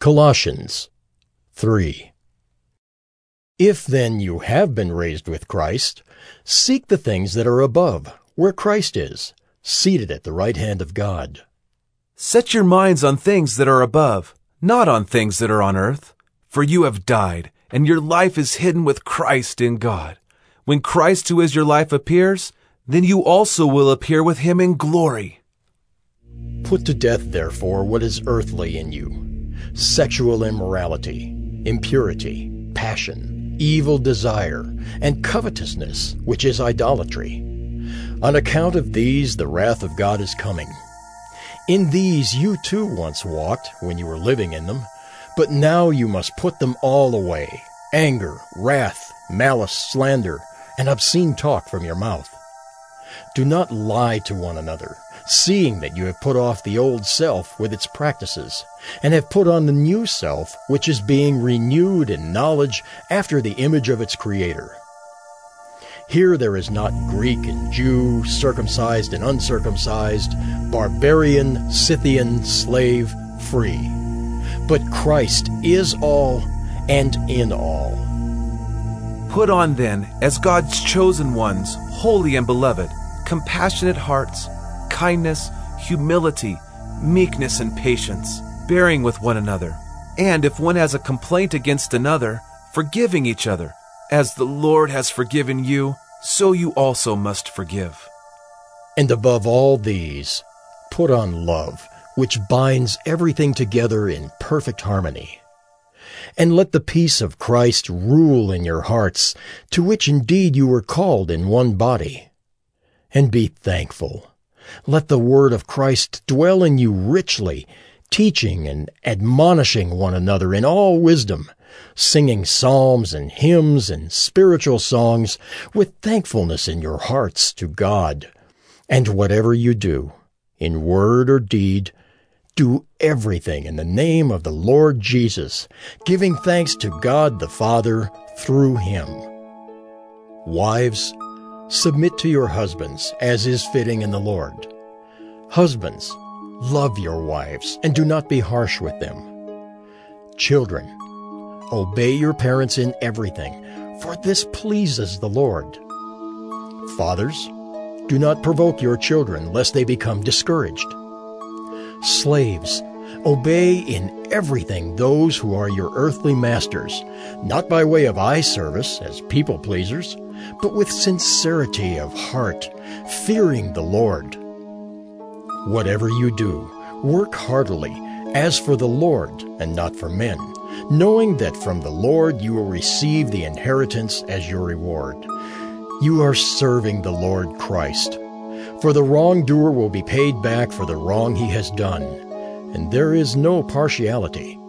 Colossians 3. If then you have been raised with Christ, seek the things that are above, where Christ is, seated at the right hand of God. Set your minds on things that are above, not on things that are on earth. For you have died, and your life is hidden with Christ in God. When Christ, who is your life, appears, then you also will appear with him in glory. Put to death, therefore, what is earthly in you: sexual immorality, impurity, passion, evil desire, and covetousness, which is idolatry. On account of these, the wrath of God is coming. In these you too once walked when you were living in them, but now you must put them all away: anger, wrath, malice, slander, and obscene talk from your mouth. Do not lie to one another, seeing that you have put off the old self with its practices, and have put on the new self, which is being renewed in knowledge after the image of its Creator. Here there is not Greek and Jew, circumcised and uncircumcised, barbarian, Scythian, slave, free. But Christ is all and in all. Put on then, as God's chosen ones, holy and beloved, compassionate hearts, kindness, humility, meekness, and patience, bearing with one another. And if one has a complaint against another, forgiving each other. As the Lord has forgiven you, so you also must forgive. And above all these, put on love, which binds everything together in perfect harmony. And let the peace of Christ rule in your hearts, to which indeed you were called in one body. And be thankful. Let the word of Christ dwell in you richly, teaching and admonishing one another in all wisdom, singing psalms and hymns and spiritual songs with thankfulness in your hearts to God. And whatever you do, in word or deed, do everything in the name of the Lord Jesus, giving thanks to God the Father through him. Wives, submit to your husbands, as is fitting in the Lord. Husbands, love your wives, and do not be harsh with them. Children, obey your parents in everything, for this pleases the Lord. Fathers, do not provoke your children, lest they become discouraged. Slaves, obey in everything those who are your earthly masters, not by way of eye service as people pleasers, but with sincerity of heart, fearing the Lord. Whatever you do, work heartily, as for the Lord and not for men, knowing that from the Lord you will receive the inheritance as your reward. You are serving the Lord Christ. For the wrongdoer will be paid back for the wrong he has done, and there is no partiality.